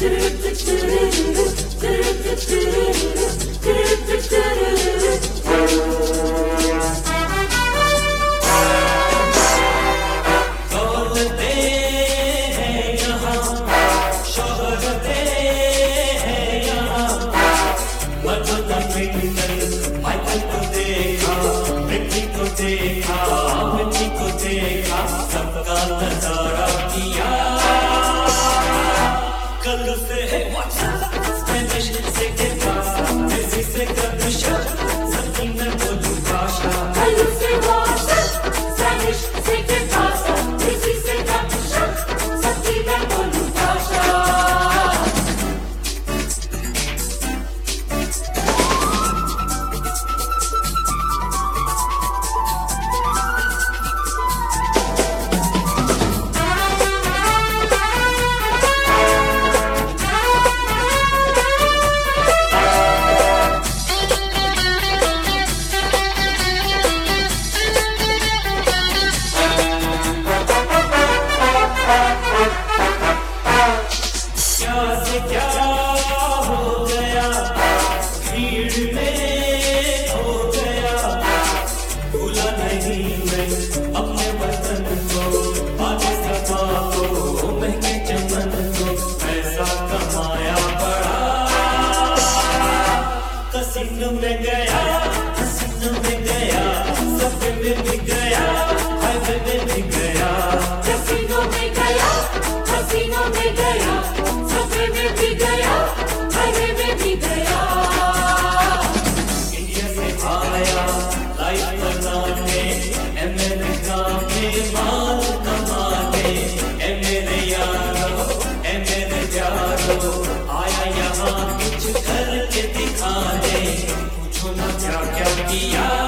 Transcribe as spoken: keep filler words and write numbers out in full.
सबका नजारा किया कल से स्पेनिश से कितना देसी से कदशा सभी में बोलूं भाषा कल से स्पेनिश से कितना देसी से कदशा सभी में बोलूं भाषा हसीनों में गया हसीनों में गया सफे में भी गया हाईवे में भी गया हसीनों में गया हसीनों में गया सफे में भी गया हाईवे में भी गया इंडिया से आया लाइफ बनाने अमेरिका में माल कमाने ए मेरे यारो ए मेरे यारो आया यहाँ कुछ करके दिखा दे पूछो ना क्या क्या किया